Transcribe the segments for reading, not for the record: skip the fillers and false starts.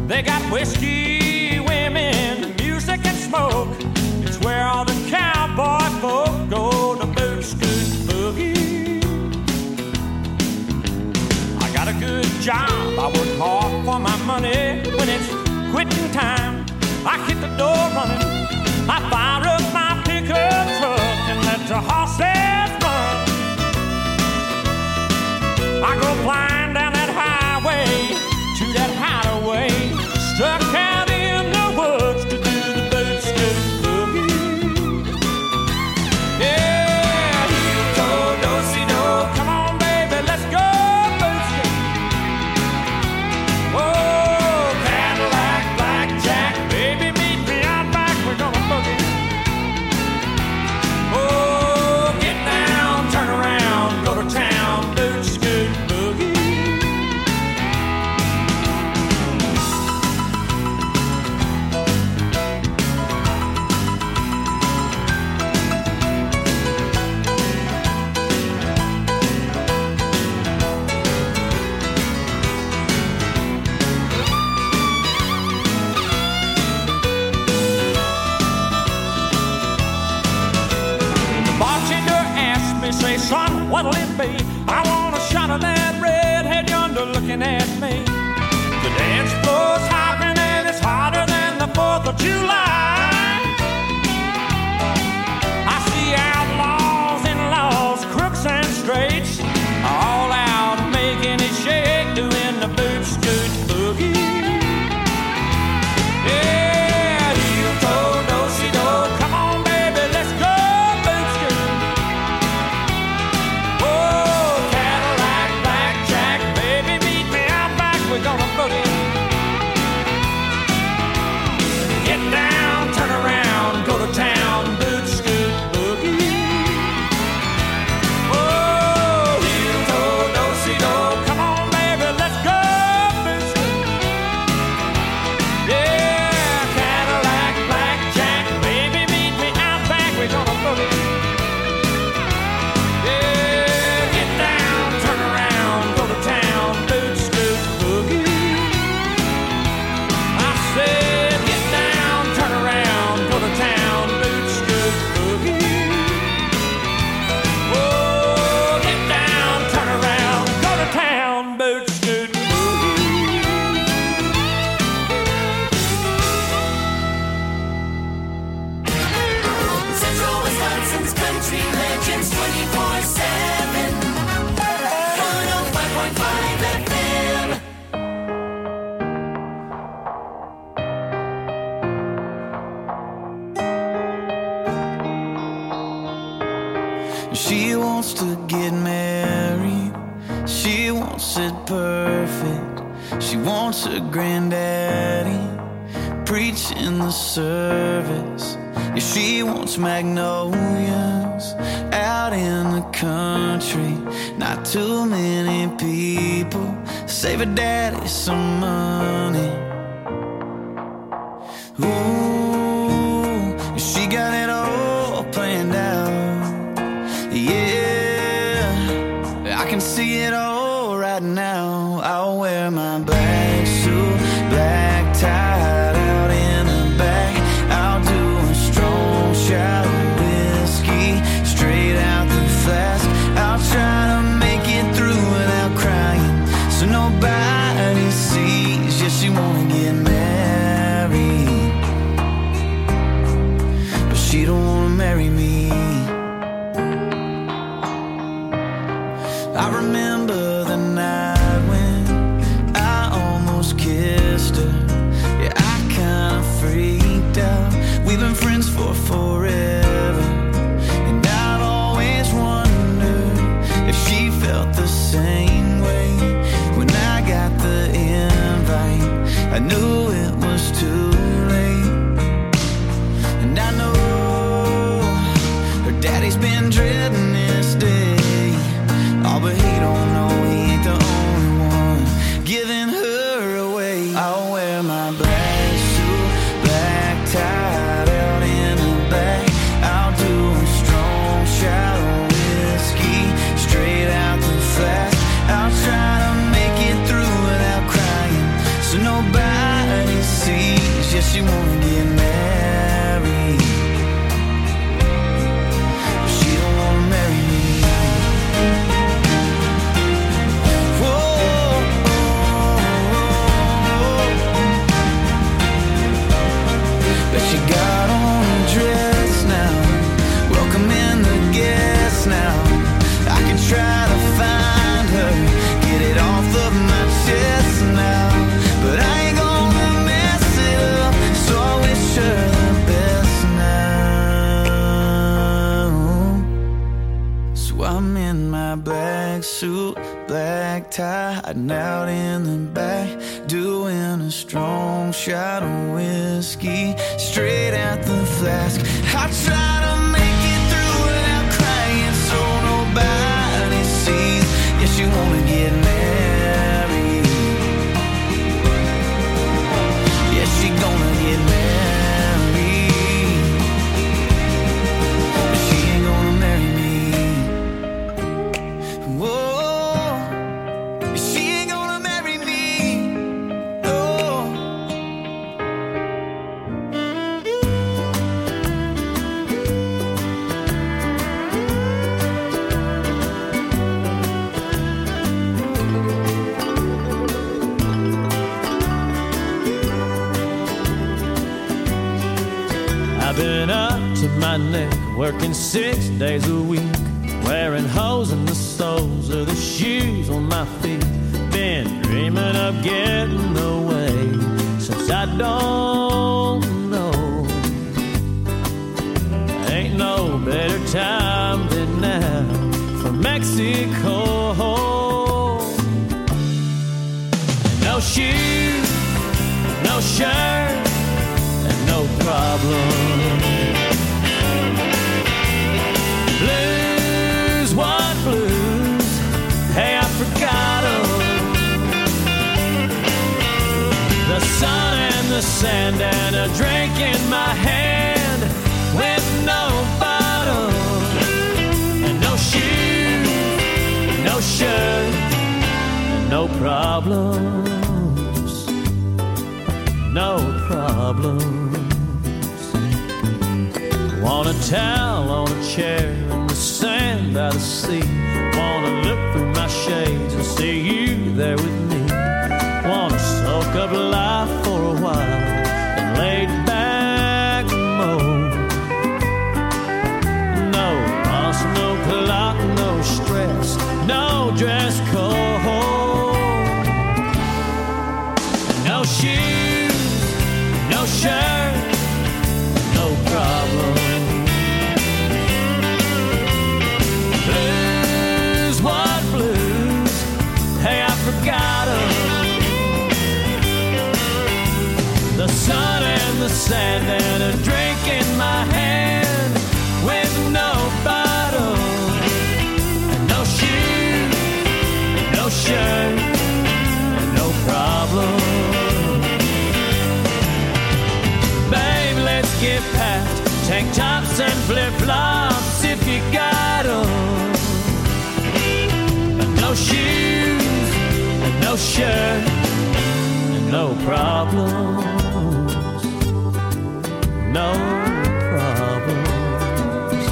They got whiskey, women, music and smoke. It's where all the cowboy folk go to boot, scoot, boogie. I got a good job, I work hard for my money. When it's quitting time, I hit the door running. I fire up my pickup truck and let the horses run. I go flying down that highway to that hideaway, stuck out in the woods to do the boot, scoot, boogie. Yeah, heel-toe, do-si-do, come on, baby, let's go boot, scoot. Oh, Cadillac, blackjack, baby, meet me out back, we're gonna boogie. Oh, get down, turn around, go to town, boot, scoot, boogie. Bartender asked me, say, son, what'll it be? I want a shot of that redhead yonder looking at me. The dance floor's hopping and it's hotter than the 4th of July. I see outlaws and laws, crooks and straights, all out making it shake, doing the boot, scoot, boogie. Yeah, heel-toe, do-si-do, come on, baby, let's go boot, scoot. Oh, Cadillac, blackjack, baby, meet me out back, we're gonna boogie. Get down, turn around, go to town, boot, scoot, boogie. Oh, heel-toe, do-si-do, come on, baby, let's go boot, scoot. Yeah, Cadillac, blackjack, baby, meet me out back, we're gonna boogie. Yeah, get down, turn around, go to town, boot, scoot, boogie. I said, get down, turn around, go to town, boot, scoot, boogie. Oh, get down, turn around, go to town, boot, scoot, boogie. Central Wisconsin's country legends 24/7. 105.5 FM. She wants to get married. She wants it perfect. She wants her granddaddy preaching the service. Yeah, she wants magnolias out in the country. Not too many people. Save her daddy some money. Ooh, she got it all planned out. Yeah, I can see it all right now. I'll wear my black suit, black tie out in the back. I'll do a strong shot of whiskey straight out the flask. I'll try to make it through without crying, so nobody sees. Yeah, she wanna get married, but she don't wanna marry me. I remember the night when I almost kissed her. Yeah, I kinda freaked out. We've been friends for forever, and I've always wondered if she felt the same way. When I got the invite, I knew it was too late. And I know her daddy's been dreading this day. Oh, but he don't know he ain't the only one giving her away. I'll wear my black suit, black tie out in the back. I'll do a strong shot of whiskey straight out the flask. I'll try to make it through without crying, so nobody Yeah, she wanna get married. She don't wanna marry me. Whoa. But she got on a dress now, welcoming the guests now. I could try to find her, get it off of my chest now, but I ain't gonna mess it up, so I wish her the best now. So I'm in my black suit, black tie, hiding out in the back, doing a strong shot of whiskey, straight out the flask. I try to make it through without crying, so nobody sees. Yeah, she wanna get married. Yeah, she gonna get married, but she ain't gonna marry me. Whoa, she ain't gonna marry me. Oh. I've been up to my neck, working 6 days a week, wearing holes in the soles of the shoes on my feet. Been dreaming of getting away since I don't know. Ain't no better time than now for Mexico. No shoes, no shirt, and no problem. Blues, what blues? Hey, I forgot 'em. The sun and the sand and a drink in my hand with no bottle. And no shoes, no shirt, and no problems. No problems. Want a towel on a chair in the sand by the sea. Wanna look through my shades and see you there with me. Wanna soak up life for a while and lay back moan. No boss, no clock, no stress, no dress code. No shoes, no shirt, no problem. Blues, what blues? Hey, I forgot 'em. The sun and the sand and a drink in my hand with no bottle. And no shoes, no shirt, and no problem. Babe, let's get packed, tank tops and flip-flops if you got 'em. And no shoes, and no shirt, and no problems. No problems.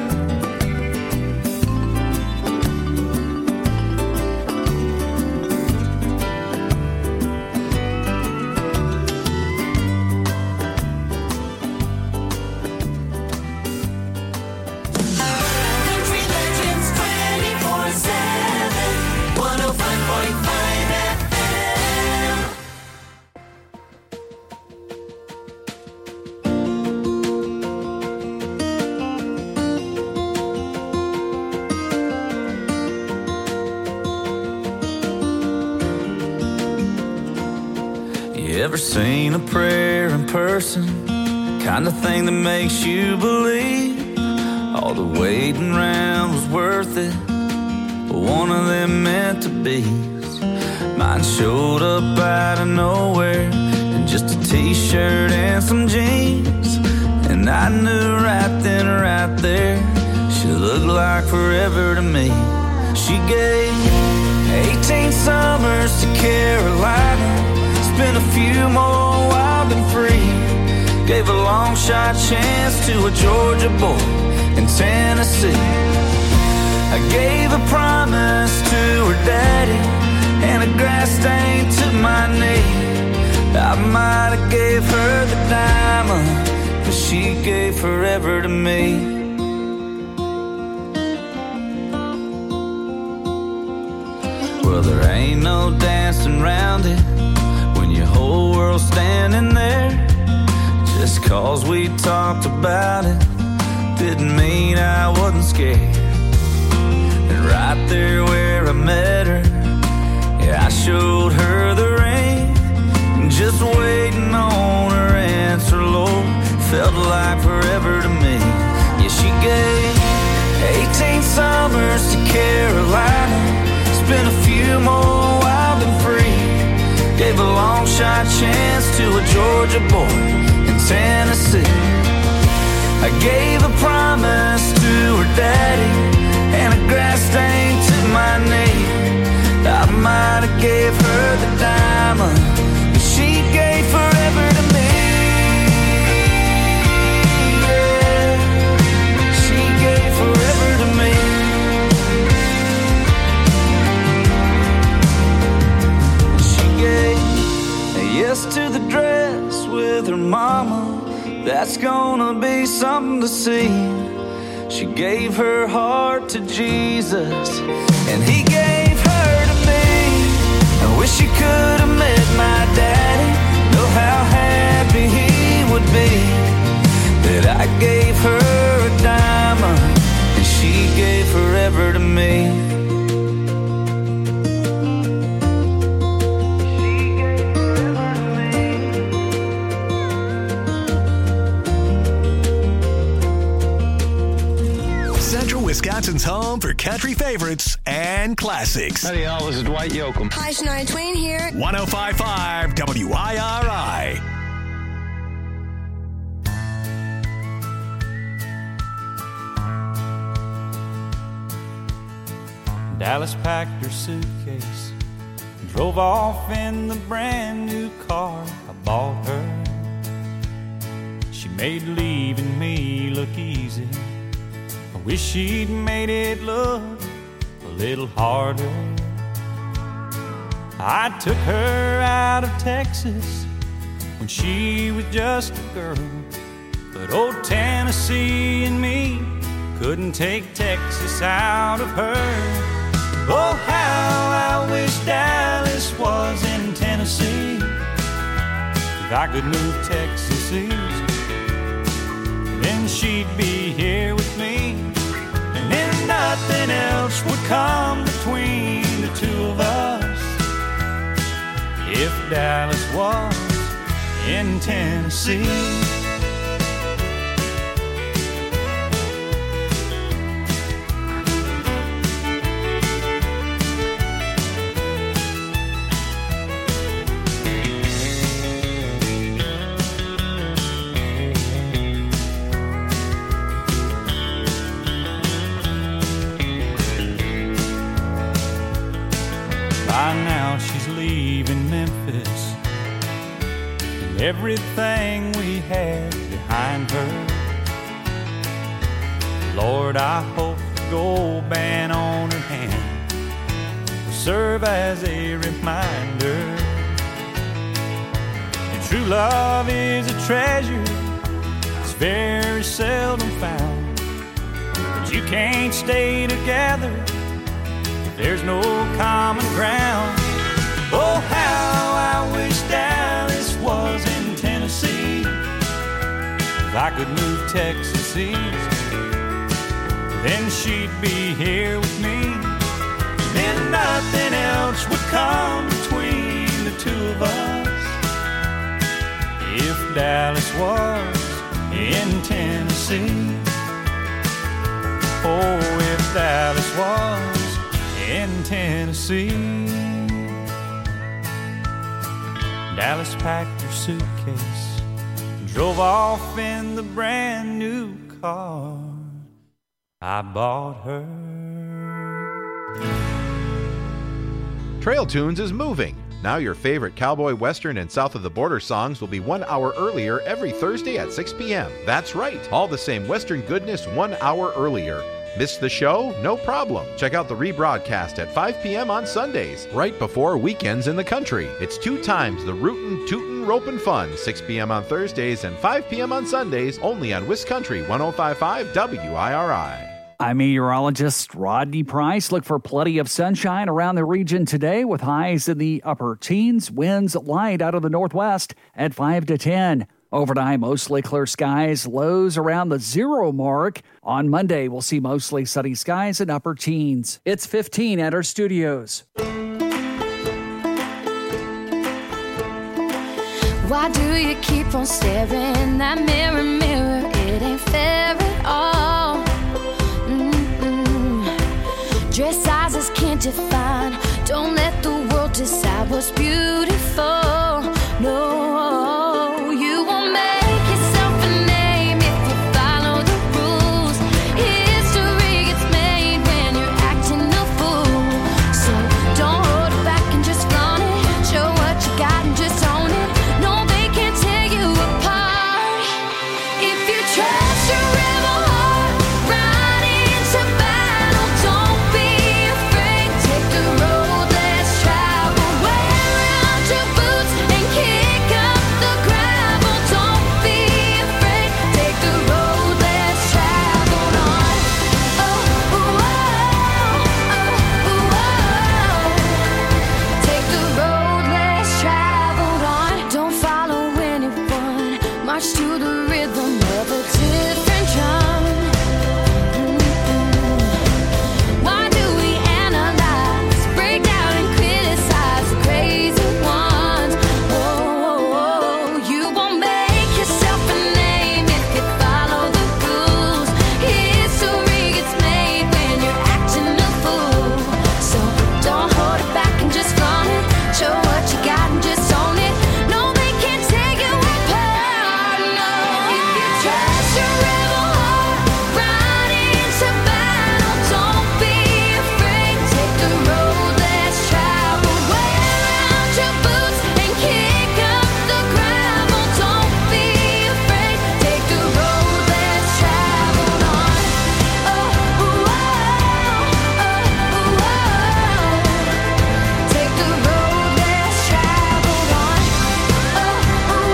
Country Legends 24/7, 105.5 FM. You ever seen a prayer in person? Kind of thing that makes you believe all the waiting around was worth it. One of them meant to be. Mine showed up out of nowhere in just a t-shirt and some jeans. And I knew right then, right there, she looked like forever to me. She gave 18 summers to Carolina, spent a few more wild and free. Gave a long shot chance to a Georgia boy in Tennessee. I gave a promise to her daddy and a grass stain to my knee. I might have gave her the diamond, but she gave forever to me. Well, there ain't no dancing around it when your whole world's standing there. Just cause we talked about it didn't mean I wasn't scared. And right there where I met her, yeah, I showed her the ring. Just waiting on her answer, Lord, felt like forever to me. Yeah, she gave 18 summers to Carolina, spent a few more wild and free. Gave a long shot chance to a Georgia boy in Tennessee. I gave a promise to her daddy and a grass stain to my knee. I might have gave her the diamond, but she gave forever to me. Yeah, she gave forever to me. She gave a yes to the dress with her mama. That's gonna be something to see. She gave her heart to Jesus, and he gave her to me. I wish you could have met my daddy. Know how happy he would be that I gave her a diamond and she gave forever to me. Wisconsin's home for country favorites and classics. Howdy, y'all. This is Dwight Yoakam. Hi, Shania Twain here. 105.5 WIRI. Dallas packed her suitcase, drove off in the brand new car I bought her. She made leaving me look easy. I wish she'd made it look a little harder. I took her out of Texas when she was just a girl, but old Tennessee and me couldn't take Texas out of her. Oh, how I wish Dallas was in Tennessee. If I could move Texas east, then she'd be here with me, and then nothing else would come between the two of us. If Dallas was in Tennessee. By now she's leaving Memphis, and everything we had behind her. Lord, I hope the gold band on her hand will serve as a reminder that true love is a treasure that's very seldom found. But you can't stay together, there's no common ground. Oh, how I wish Dallas was in Tennessee. If I could move Texas east, then she'd be here with me. Then nothing else would come between the two of us. If Dallas was in Tennessee. Oh, if Dallas was in Tennessee. Dallas packed her suitcase, drove off in the brand new car I bought her. Trail Tunes is moving. Now your favorite cowboy, western, and south of the border songs will be 1 hour earlier every Thursday at 6 p.m. That's right, all the same western goodness 1 hour earlier. Missed the show? No problem. Check out the rebroadcast at 5 p.m. on Sundays, right before weekends in the country. It's 2 times the rootin', tootin', ropin' fun, 6 p.m. on Thursdays and 5 p.m. on Sundays, only on Wisconsin 105.5 WIRI. I'm meteorologist Rodney Price. Look for plenty of sunshine around the region today with highs in the upper teens, winds light out of the northwest at 5 to 10. Overnight, mostly clear skies, lows around the 0 mark. On Monday, we'll see mostly sunny skies and upper teens. It's 15 at our studios. Why do you keep on staring that mirror, mirror? It ain't fair at all. Dress sizes can't define. Don't let the world decide what's beautiful. No, you won't make yourself a name if you follow the rules. History gets made when you're acting a fool. So don't hold it back and just flaunt it. Show what you got and just own it. No, they can't tear you apart. If you trust your rebel heart, ride into battle. Don't be afraid. Take the road less traveled. Wear out your boots and kick up the gravel. Don't be afraid. Take the road less traveled on. Oh, oh, oh, oh, oh. Take the road less traveled on. Don't follow anyone. March to the rhythm of a different drum. Why do we analyze, break down and criticize the crazy ones? Oh, you won't make yourself a name if you follow the rules. History gets made when you're acting a fool. So don't hold it back and just flaunt it. Show what you got and just own it. No, they can't take you apart. No, if you trust your rebel heart, ride into battle. Don't be afraid. Take the road less traveled. Wear out your boots and kick up the gravel. Don't be afraid. Take the road less traveled on. Oh, oh, oh, oh, oh. Take the road less traveled on. Oh, oh, oh,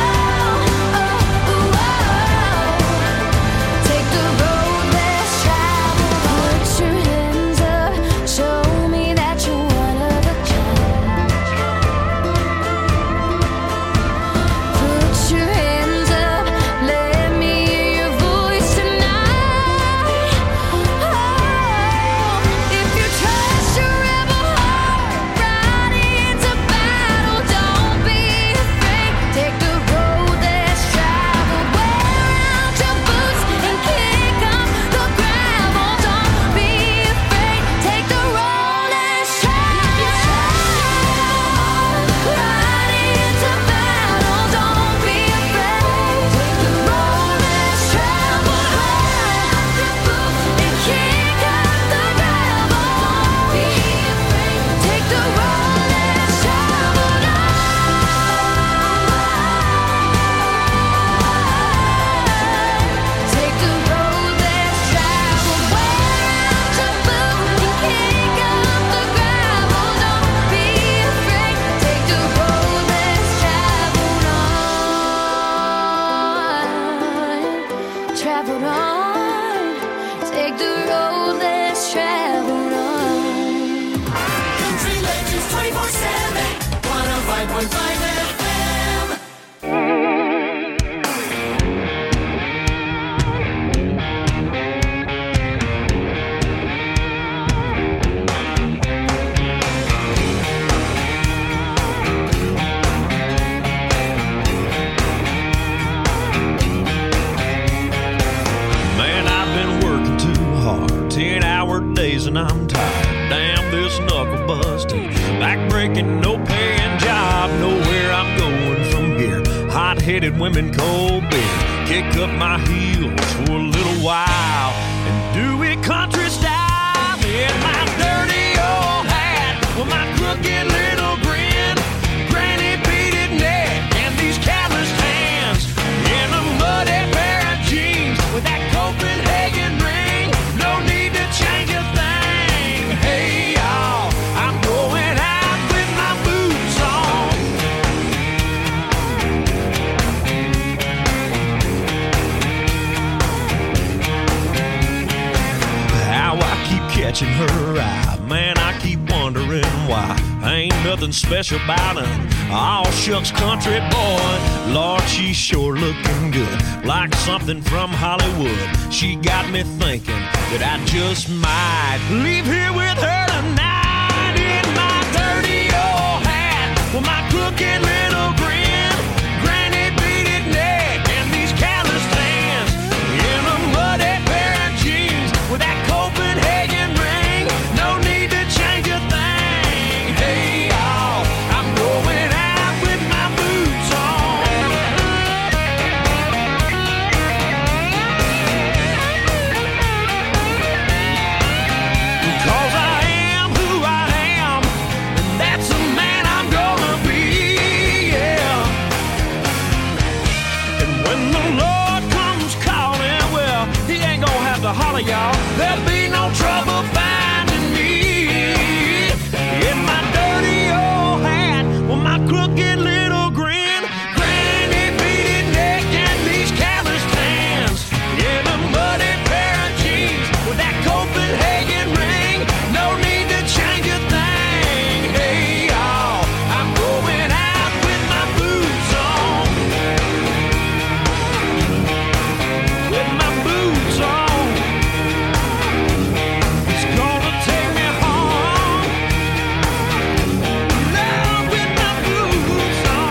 oh, oh. Take the road less traveled on. Put your hands up, show me that you're one of a kind. Put your hands up, let me hear your voice tonight. Oh, if you trust your rebel heart, ride into battle. Don't be afraid. Take the road less traveled. Wear out your boots and kick up the gravel. Don't be afraid. Take the road less traveled. Ride into battle. Don't be afraid. Take the road less traveled. Wear out your boots and kick up the gravel. Don't be afraid. Take the road less traveled. Take the road less traveled. Wear out your boots and kick up the gravel. Don't be afraid. Take the road less traveled on. Traveled on. Take the road less traveled on. Country Legends 24/7, 105.5 FM. Man, I've been working too hard, 10-hour days and I'm tired. Damn this knuckle busting, back breaking, no paying job. Know where I'm going from here. Hot-headed women, cold beer. Kick up my heels for a little while and do it country style. In my dirty old hat with my crooked little grin. nothing special about him. All shucks country boy. Lord, she's sure looking good, like something from Hollywood. She got me thinking that I just might leave here with her tonight in my dirty old hat with my crooked little grin, granny beaded neck, and these calloused hands in a muddy pair of jeans with that Copenhagen ring. No need to change a thing. Hey, y'all, I'm going out with my boots on. 'Cause I am who I am, and that's the man I'm gonna be, yeah. And when the Lord comes calling, well, he ain't gonna have to holler, y'all. There'll be no trouble finding me in my dirty old hat with my crooked little grin, granny beaded neck, and these calloused hands in a muddy pair of jeans with that Copenhagen ring. No need to change a thing. Hey, y'all, I'm going out with my boots on. With my boots on. It's gonna take me home. Now with my boots on.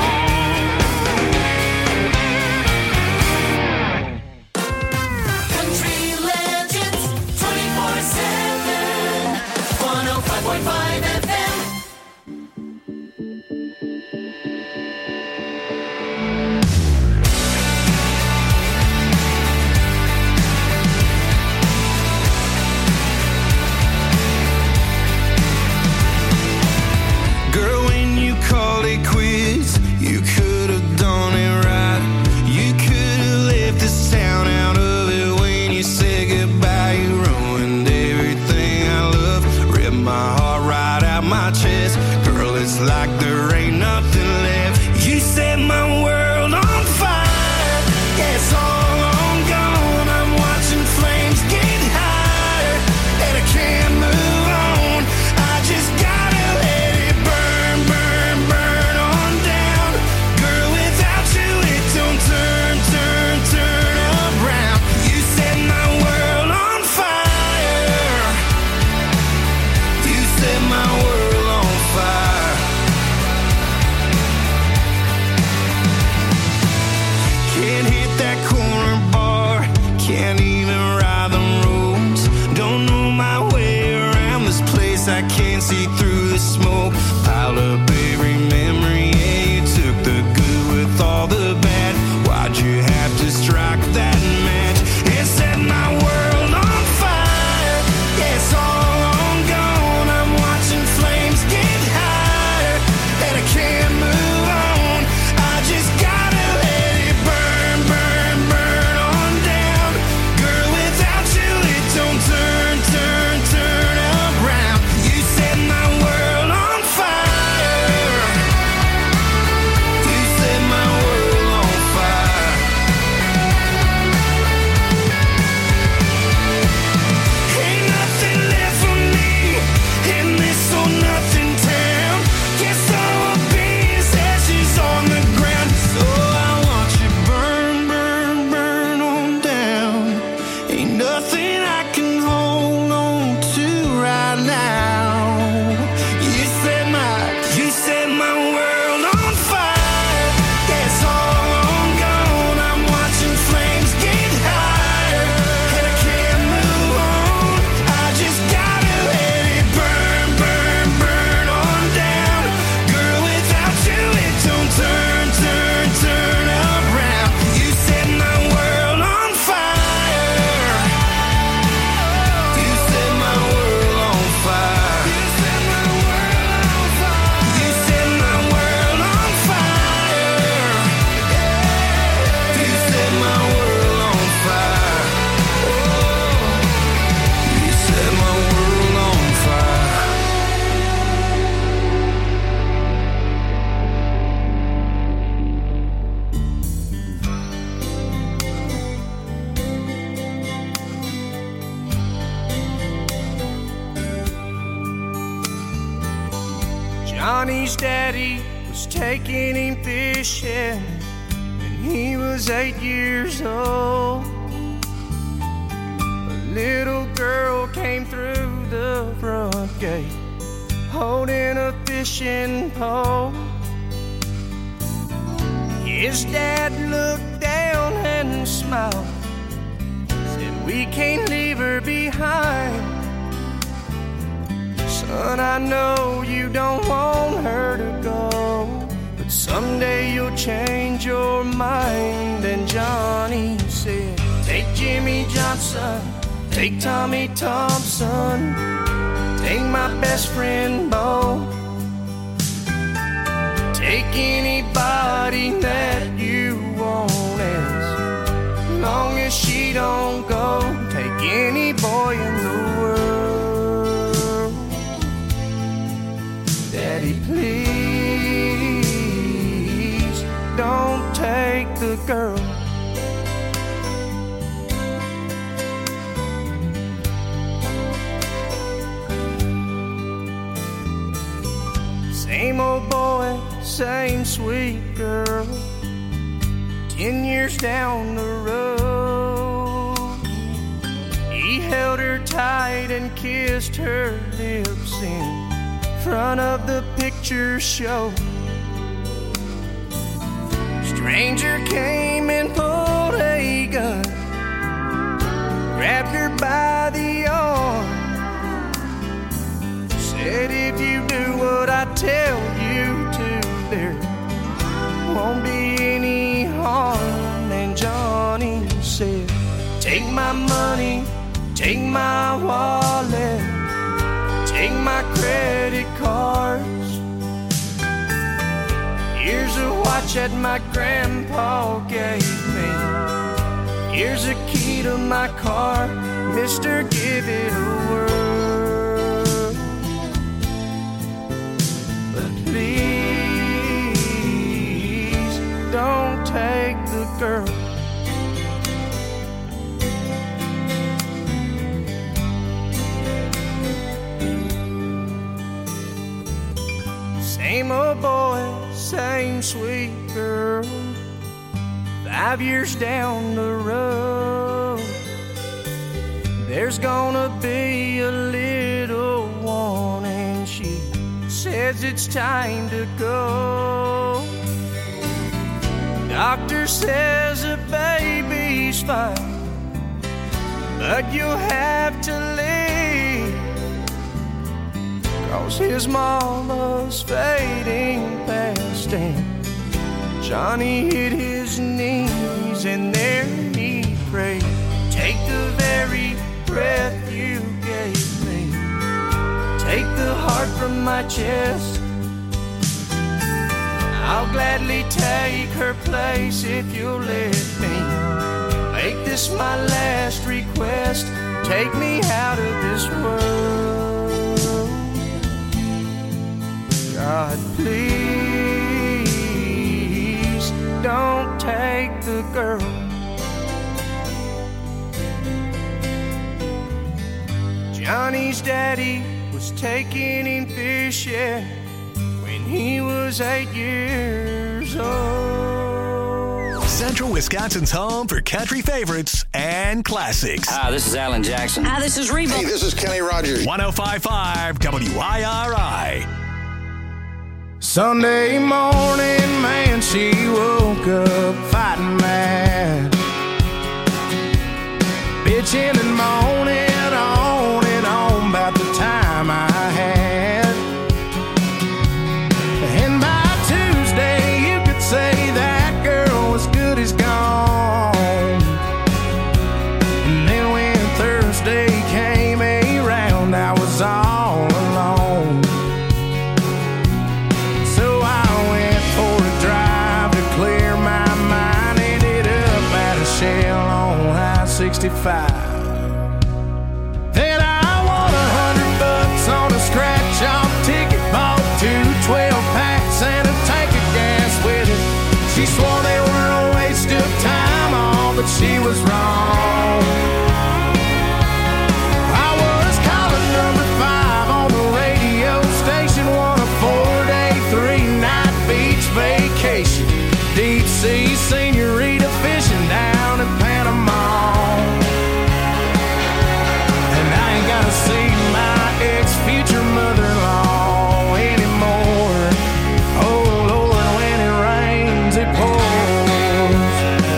Johnny's daddy was taking him fishing when he was 8 years old. A little girl came through the front gate holding a fishing pole. His dad looked down and smiled, said, "We can't leave her behind. Son, I know you don't want her to go, but someday you'll change your mind." And Johnny said, "Take Jimmy Johnson, take Tommy Thompson, take my best friend Bo, take anybody that you want, as long as she don't go. Take any boy in the world. Daddy, please don't take the girl." Same old boy, same sweet girl. 10 years down the road, he held her tight and kissed her lips in front of the picture show. Stranger came and pulled a gun, grabbed her by the arm, said, "If you do what I tell you to, there won't be any harm." And Johnny said, "Take my money, take my wallet, take my credit cards. Here's a watch that my grandpa gave me. Here's a key to my car. Mister, give it a whirl. But please don't take the girl." Same old boy, same sweet girl. 5 years down the road, there's gonna be a little one, and she says it's time to go. Doctor says the baby's fine, but you'll have to leave, 'cause his mama's fading fast. And Johnny hit his knees and there he prayed, "Take the very breath you gave me, take the heart from my chest. I'll gladly take her place if you'll let me. Make this my last request, take me out of this world. God, please don't take the girl." Johnny's daddy was taking him fishing when he was 8 years old. Central Wisconsin's home for country favorites and classics. Hi, this is Alan Jackson. Hi, this is Reba. Hey, this is Kenny Rogers. 105.5 WIRI. Sunday morning, man, she woke up fighting mad, bitching and moaning on and on about the time I had. And by Tuesday, you could say that girl was good as gone. And then when Thursday came around, I was all alone. So I went for a drive to clear my mind. Ended up at a Shell on I-65. Then I won $100 on a scratch-off ticket, bought 2 12-packs and a tank of gas with it. She swore they were a waste of time, all, but she was wrong. I was calling number 5 on the radio station, won a 4-day 3 vacation. Deep sea senorita fishing down in Panama. And I ain't gotta see my ex-future mother-in-law anymore. Oh Lord, when it rains, it pours.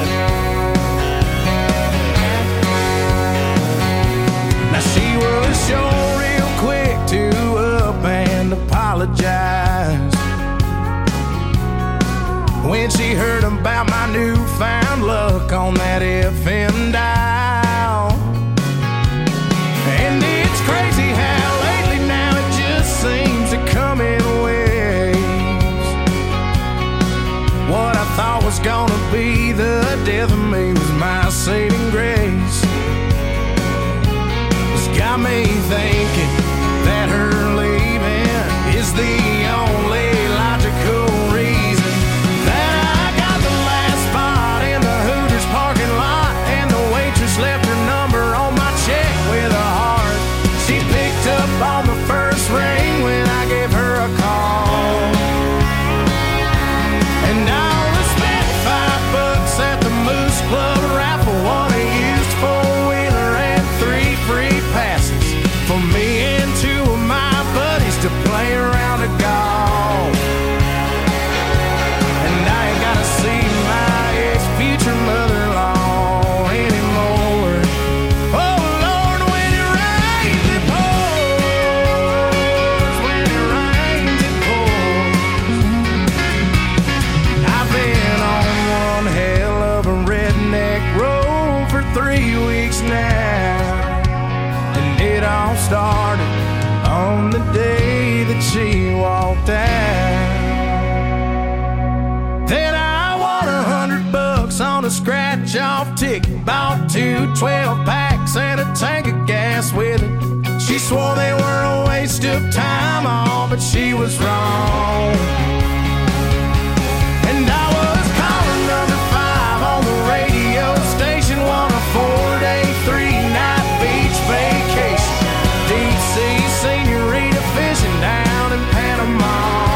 Now she was sure real quick to up and apologize when she heard about my newfound luck on that FM dial. And it's crazy how lately now it just seems to come in waves. What I thought was gonna be the death of me was my saving grace. It's got me thinking that her leaving is the only logical reason that I got the last spot in the Hooters parking lot, and the waitress left her number on my check with a heart. She picked up on the first ring when I gave her a call, and I only spent $5 at the Moose Club raffle, won a used four-wheeler and 3 free passes for me and 2 of my buddies to play around a golf. And I ain't gotta see my ex-future mother-in-law anymore. Oh Lord, when it rains, it pours. When it rains, it pours. I've been on one hell of a redneck road for 3 weeks now, and it all started on the day that she walked out. Then I won $100 on a scratch-off ticket, bought 2 12-packs and a tank of gas with it. She swore they were a waste of time, all, but she was wrong. And I was caller number 5 on the radio station, won a 4-day, 3-night beach vacation. Deep sea senorita fishing down in Panama.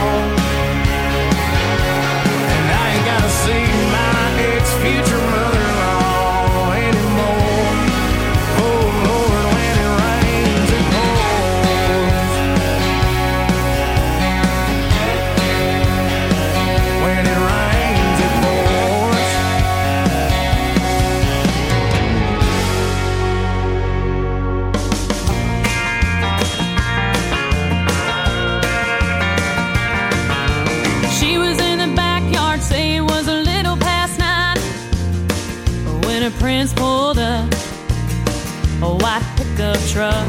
And I ain't gotta see my ex-future mother-in-law anymore. Oh Lord, when it rains, it pours. When it rains, it pours. She was in the backyard, say it was a little past 9, when her prince pulled up a white pickup truck.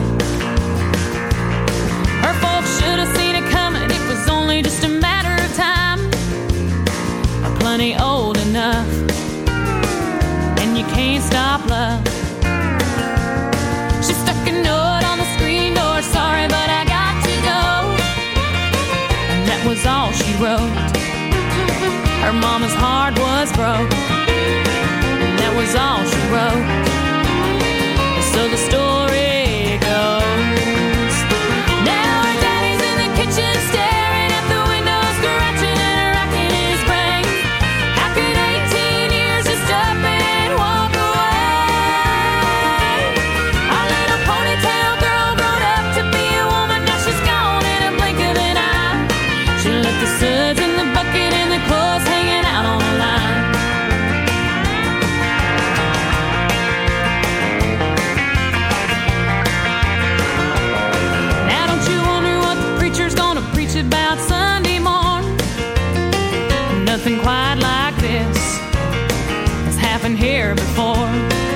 Her folks should have seen it coming, it was only just a matter of time. Plenty old enough, and you can't stop love. She stuck a note on the screen door, sorry but I got to go. And that was all she wrote. Her mama's heart was broke, and that was all she wrote. So the story goes, now her daddy's in the kitchen staring at the window, scratching and racking his brain. How could 18 years just up and walk away? Our little ponytail girl grown up to be a woman, now she's gone in a blink of an eye. She left the suds in the bucket and the clothes hanging out on the line. Now don't you wonder what the preacher's gonna preach about Sunday morn? Nothing quite like this has happened here before.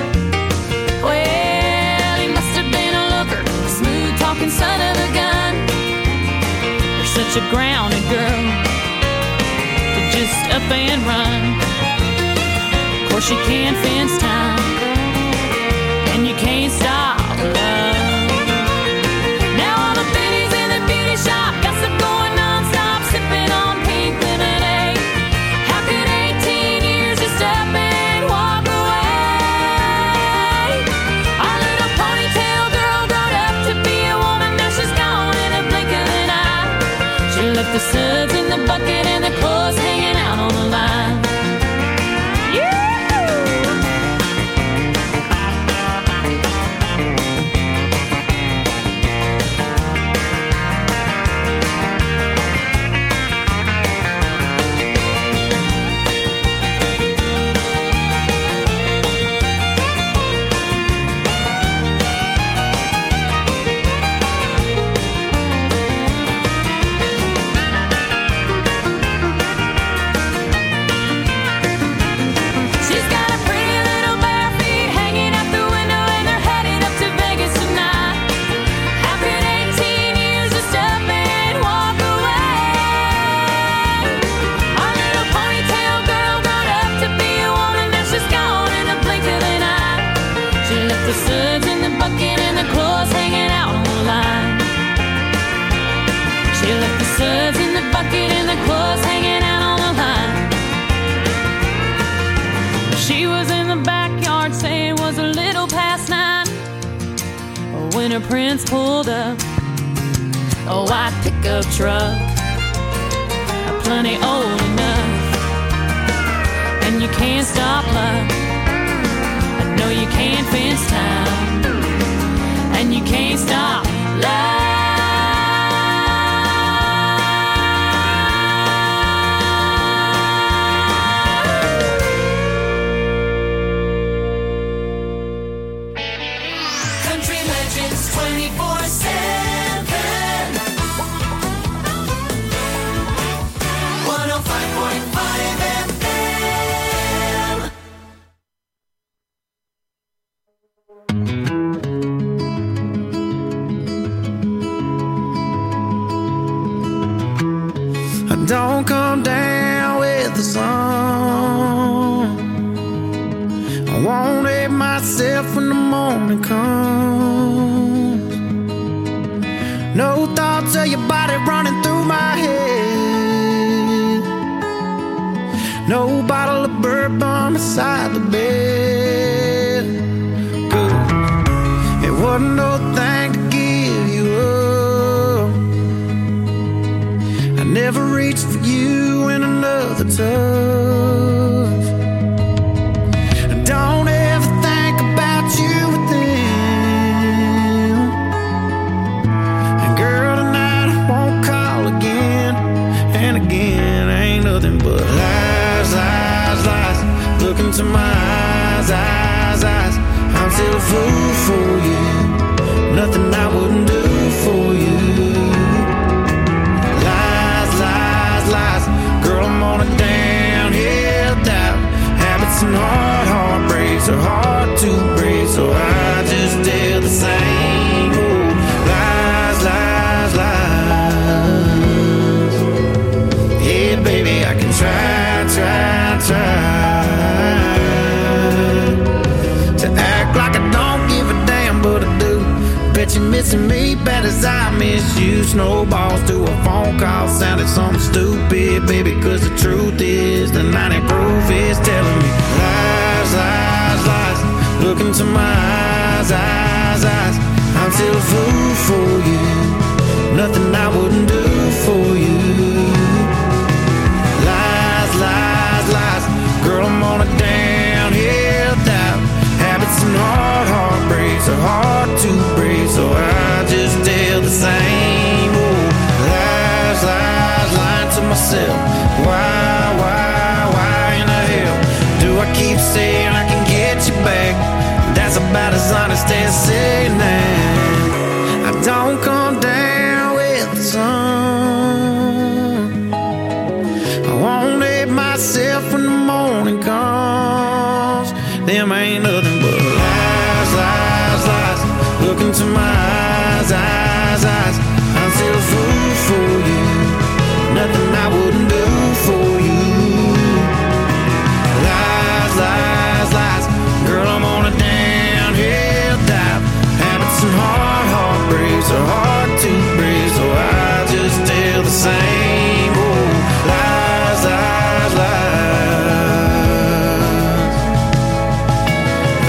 Well, he must have been a looker, a smooth-talking son of a gun. You're such a grounded girl to just up and run. Of course you can't fence time, and you can't stop love. Now all the biddies in the beauty shop gossip going non-stop, sipping on pink lemonade. How could 18 years just up and walk away? Our little ponytail girl grown up to be a woman, now she's gone in a blink of an eye. She left the suds in the bucket and the clothes hanging out on the line. Fingerprints pulled up a white pickup truck, plenty old enough, and you can't stop love. No, you can't fence time, and you can't stop love. Country Legends 24/7. 105.5 FM. Don't come down with the sun. I won't hate myself when the morning comes. No thoughts of your body running through my head. No bottle of bourbon beside the bed. Good. It wasn't no thing to give you up. I never reached for you in another touch. Don't ever think about you with them. And girl, tonight I won't call again. And again, ain't nothing but lies, lies, lies. Look into my eyes, eyes, eyes. I'm still a fool for you. Nothing I wouldn't do for you. Lies, lies, lies. Girl, I'm on a downhill dive. Habits and heartbreaks are hard to break, so I just tell the same old lies, lies, lies. Yeah, baby, I can try to act like I don't give a damn, but I do. Bet you're missing me bad as I miss you. Snowballs to a phone call sounded something stupid, baby, cause the truth is the 90 proof is telling me lies, lies, lies. Look into my eyes, eyes, eyes. I'm still a fool for you. Nothing I wouldn't do for you. Lies, lies, lies. Girl, I'm on a downhill dive. Habits and heartbreaks are hard to break, so I just tell the same old lies, lies, lying to myself. Why in the hell do I keep saying I can get you back? That's about as honest as saying that. I don't come down with the sun. I won't hate myself when the morning comes. Them ain't nothing but lies, lies, lies. Look into my eyes, eyes, eyes. I'm still a fool for you. Nothing I wouldn't do for you. Lies, lies, lies. Girl, I'm on a downhill dive. Habits and heartbreaks are hard to break, so I just tell the same old lies, lies, lies.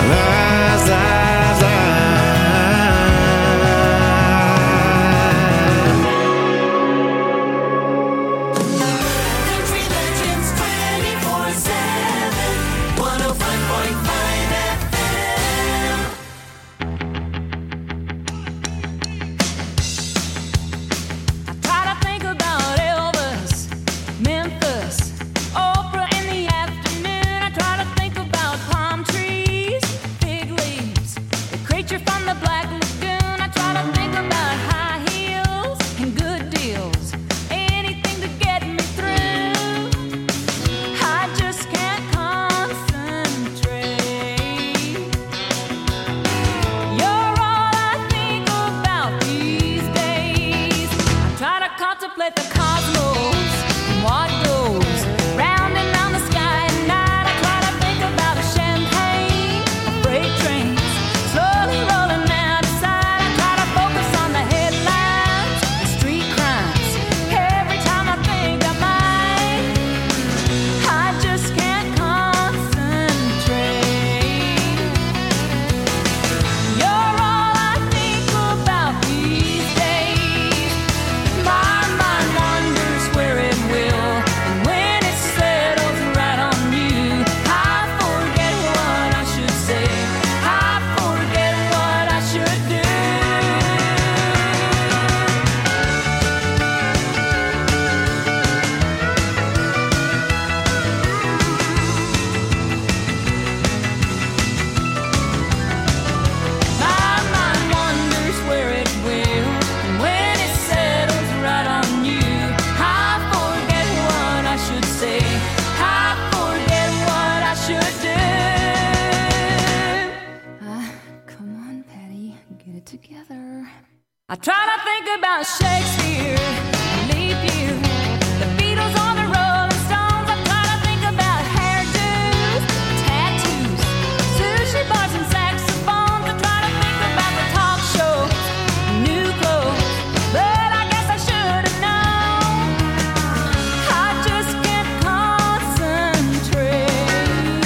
I try to think about Shakespeare, leap year, the Beatles on the Rolling Stones. I try to think about hairdos, tattoos, sushi bars and saxophones. I try to think about the talk shows, new clothes, but I guess I should have known. I just can't concentrate.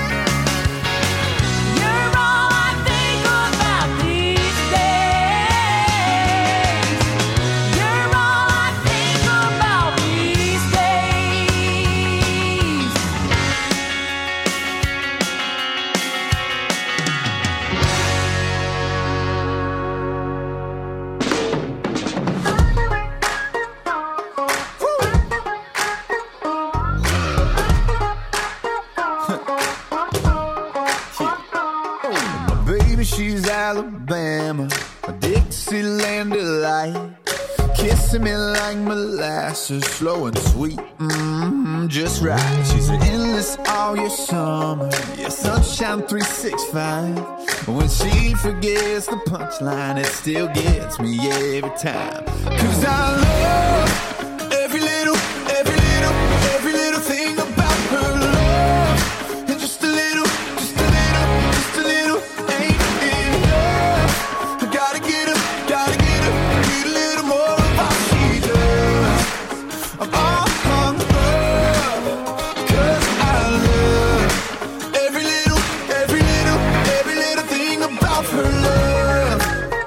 You're all I think about these days. You're all I think about these days. My baby, she's Alabama, a Dixieland delight. Kissing me like molasses, slow and sweet, just right. She's an endless all year summer, yeah, sunshine 365. When she forgets the punchline, it still gets me every time. 'Cause I love every little thing about her love. And just a little ain't enough. I gotta get her, need a little more of what she does. I'm all hung up, 'cause I love every little thing about her love.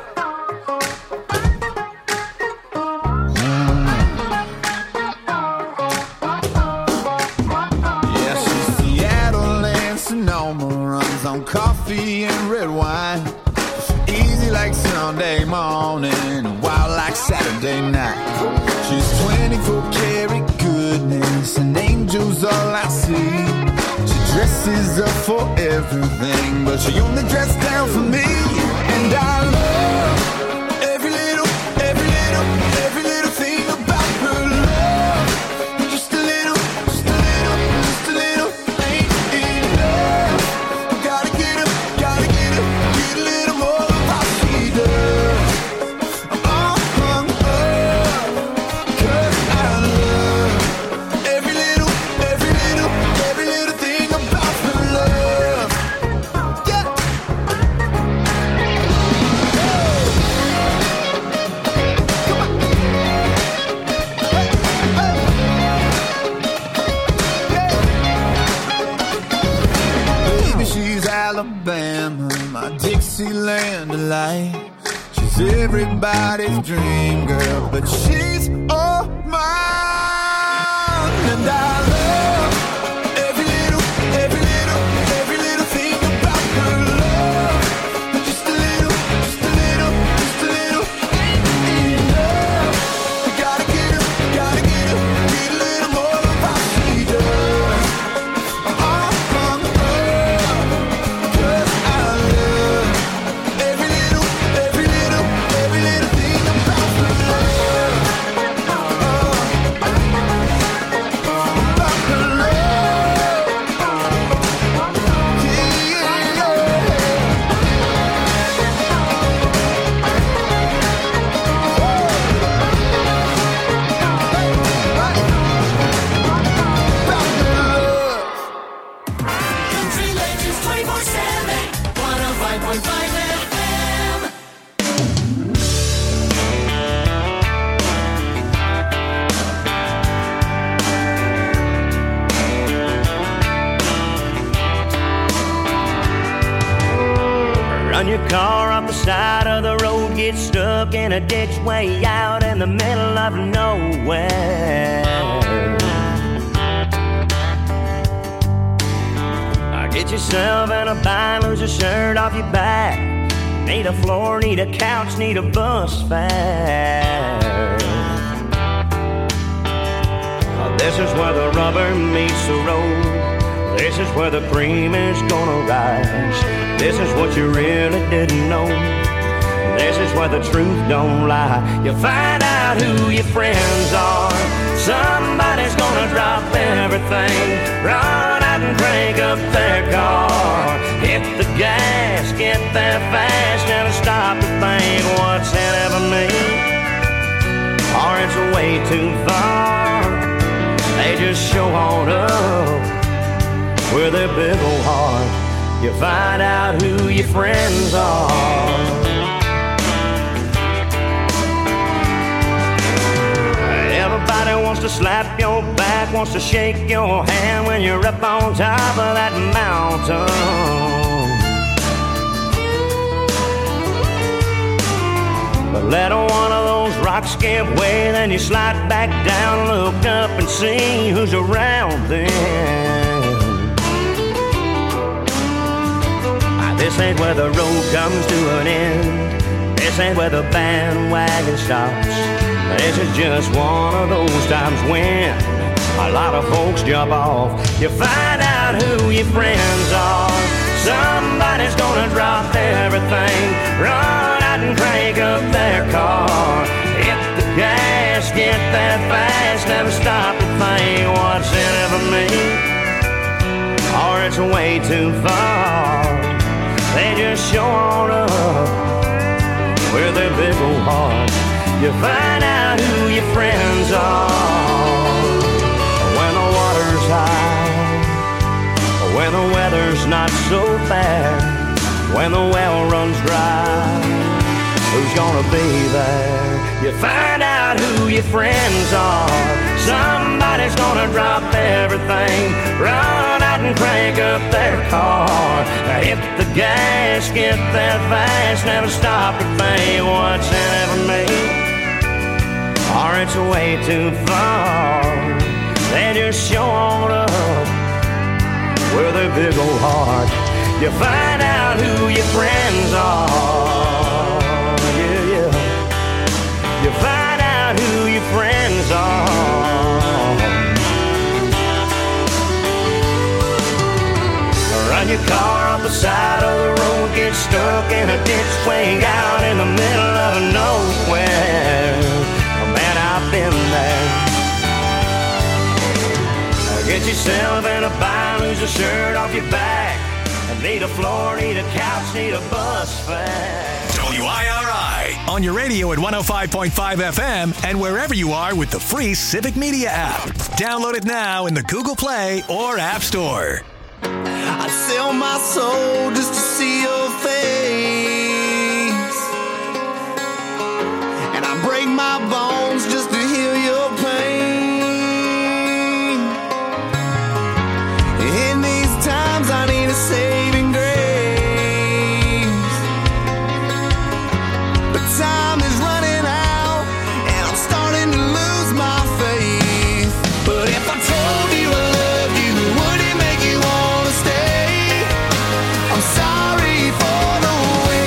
Yeah, she's Seattle and Sonoma, runs on coffee and red wine. Easy like Sunday morning, wild like Saturday night. She's 24 karat goodness, and angels all I see. She dresses up for everything, but she only dressed down for me. And I love every little thing about her love. And just a little ain't enough. Gotta get her, need a little more of what she does. I'm all hung up, 'cause I love every little thing about her love. Yeah. Baby, she's Alabama, my Dixieland delight. She's everybody's dream girl, but she's all mine. And I love every little thing about her love. Just a little ain't enough. I gotta get her, need a little more of what she does. I'm all hung up, 'cause I love every little thing about her love. About her love. Country Legends 24/7, 105.5 FM. Run your car off the side of the road, get stuck in a ditch way out in the middle of nowhere. Get yourself in a bind, lose your shirt off your back. Need a floor, need a couch, need a bus fare. This is where the rubber meets the road. This is where the cream is gonna rise. This is what you really didn't know. This is where the truth don't lie. You find out who your friends are. Somebody's gonna drop everything, run out and crank up their car. Hit the gas, get there fast, and stop the think what's in it for me, or it's way too far. They just show on up with their big old heart. You find out who your friends are. Everybody wants to slap your back, wants to shake your hand when you're up on top of that mountain. But let one of those rocks give way, then you slide back down, look up and see who's around then. This ain't where the road comes to an end. This ain't where the bandwagon stops. This is just one of those times when a lot of folks jump off. You find out who your friends are. Somebody's gonna drop everything, run out and crank up their car. Hit the gas, get that fast, never stop to think what's in it for me, or it's way too far. They just show on up with their big old heart. You find out who your friends are when the water's high, when the weather's not so bad, when the well runs dry. Who's gonna be there? You find out who your friends are. Somebody's gonna drop everything, run out and crank up their car. Hit the gas, get there fast, never stop to think what's in it for me, or it's way too far. They just show on up with their big old heart. You find out who your friends are. Yeah, yeah. You find out who your friends are. Run your car off the side of the road, get stuck in a ditch way out in the middle of nowhere. Man, I've been there. Get yourself in a bind, lose a shirt off your back. Need a floor, need a couch, need a bus fare. WIRI on your radio at 105.5 FM and wherever you are with the free Civic Media app. Download it now in the Google Play or App Store. I'd sell my soul just to see your face, and I break my bones just to heal your pain. In these times I need a saving grace, but time is running out and I'm starting to lose my faith. But if I told you I loved you, would it make you want to stay? I'm sorry for the way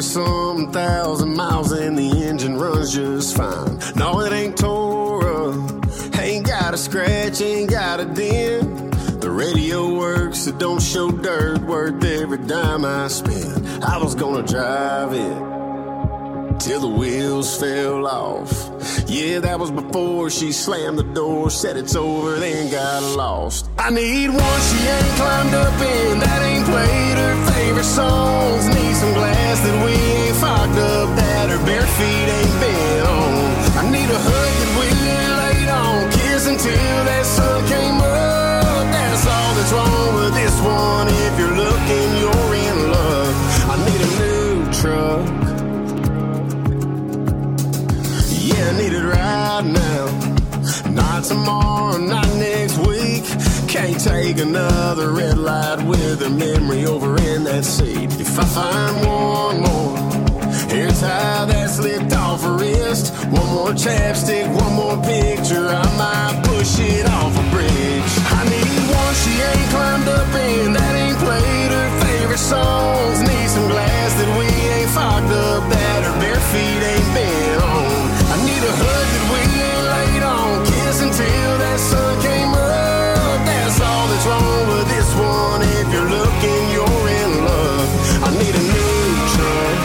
40-something thousand miles and the engine runs just fine. No, it ain't tore up, ain't got a scratch, ain't got a dent. The radio works, it don't show dirt, worth every dime I spend. I was gonna drive it till the wheels fell off. Yeah, that was before she slammed the door, said it's over, then got lost. I need one she ain't climbed up in, that ain't played her favorite songs. Need some glass that we ain't fogged up, that her bare feet ain't been on. I need a hug that we ain't laid on, kiss until that sun came up. That's all that's wrong with this one. If you're looking, you're in luck. I need a new truck. I need it right now. Not tomorrow, not next week. Can't take another red light with her memory over in that seat. If I find one more hair tie that slipped off her wrist, one more chapstick, one more picture, I might push it off a bridge. I need one she ain't climbed up in, that ain't played her favorite songs. Need some glass that we ain't fogged up, that her bare feet ain't been on. I need a hug that we ain't laid on, kiss until that sun came up. That's all that's wrong with this one. If you're looking, you're in love. I need a new truck.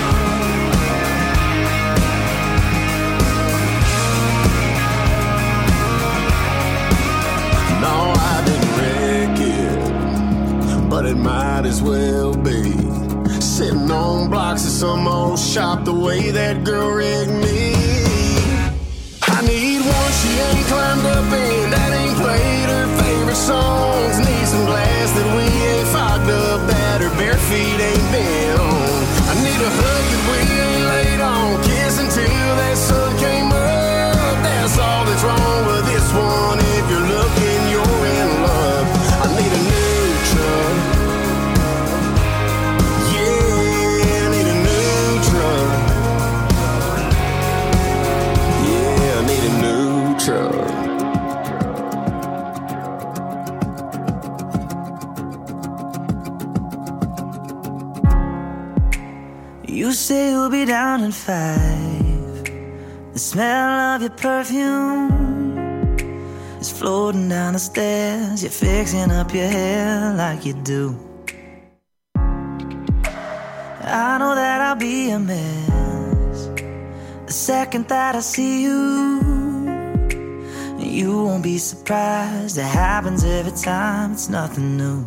No, I didn't wreck it, but it might as well be. Sitting on blocks of some old shop the way that girl rigged me. I need one she ain't climbed up in, that ain't played her favorite songs. Need some glass that we ain't fogged up, that her bare feet ain't been on. I need a hug that we ain't laid on, kiss until that sun came up. That's all that's wrong with this one. If you're looking, you're in love. I need a new truck. Yeah, I need a new truck. I need a new truck. You say you'll be down in 5. The smell of your perfume is floating down the stairs. You're fixing up your hair like you do. I know that I'll be a mess the second that I see you. You won't be surprised, it happens every time, it's nothing new.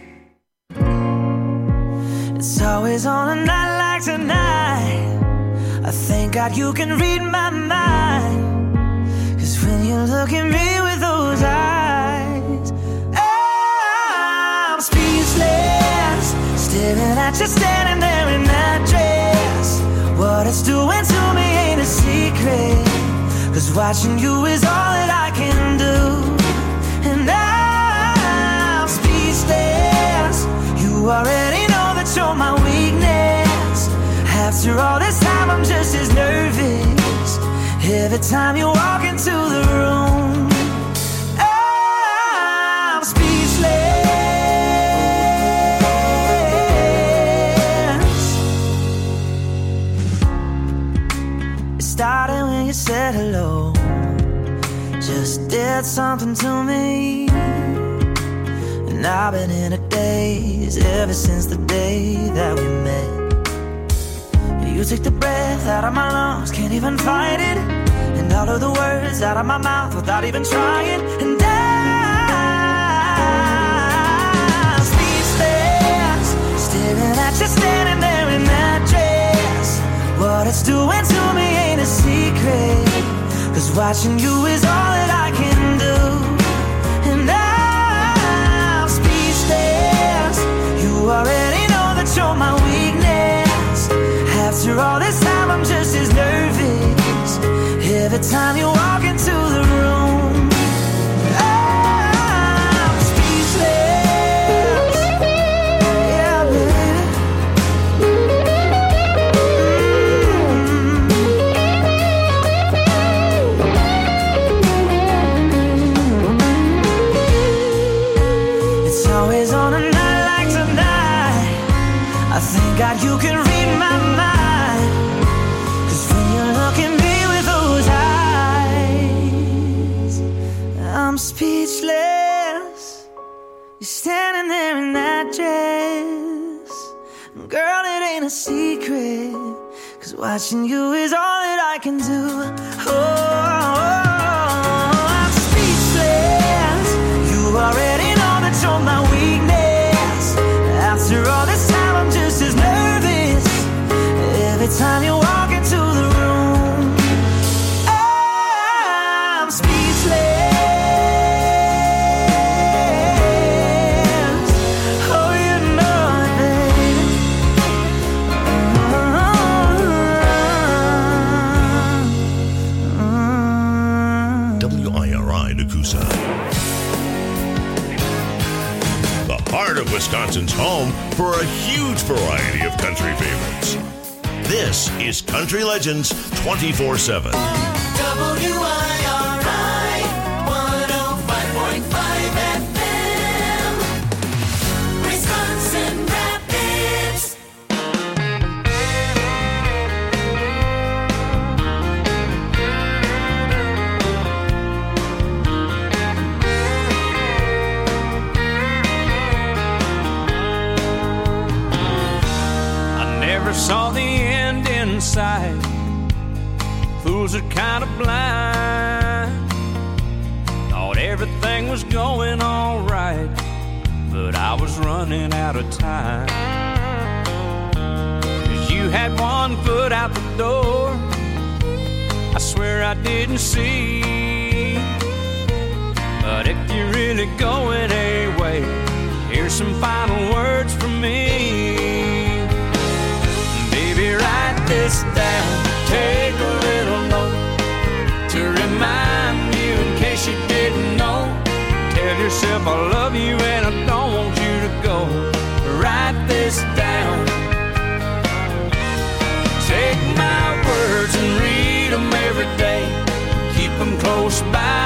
It's always on a night like tonight. I thank God you can read my mind, 'cause when you look at me with those eyes, I'm speechless, staring at you standing there in that dress. What it's doing to me ain't a secret, 'cause watching you is all that I can do. And I'm speechless. You already know that you're my weakness. After all this time I'm just as nervous every time you walk into the room. I'm speechless. It started when you said hello, just did something to me. And I've been in a daze ever since the day that we met. You took the breath out of my lungs, can't even fight it. And all of the words out of my mouth without even trying. And I'm speechless, staring at you standing there in that dress. What it's doing to me ain't a secret, 'cause watching you is all that I can do. And I'm speechless. You already know that you're my weakness. After all this time I'm just as nervous every time you walk into the room. I'm speechless. Yeah, baby. It's always on a night like tonight. I thank God you can read my mind. in a secret, 'cause watching you is all that I can do. I'm speechless. You already know that you're my weakness. After all this time I'm just as nervous every time you walk into the room. I'm speechless. Heart of Wisconsin's home for a huge variety of country favorites. This is Country Legends 24/7. WIRI 105.5 FM, Wisconsin Rapids. Saw the end in sight. Fools are kind of blind. Thought everything was going all right, but I was running out of time. 'Cause you had one foot out the door, I swear I didn't see. But if you're really going away, here's some final words from me. Write this down, take a little note to remind you in case you didn't know. Tell yourself I love you and I don't want you to go. Write this down. Take my words and read them every day. Keep them close by.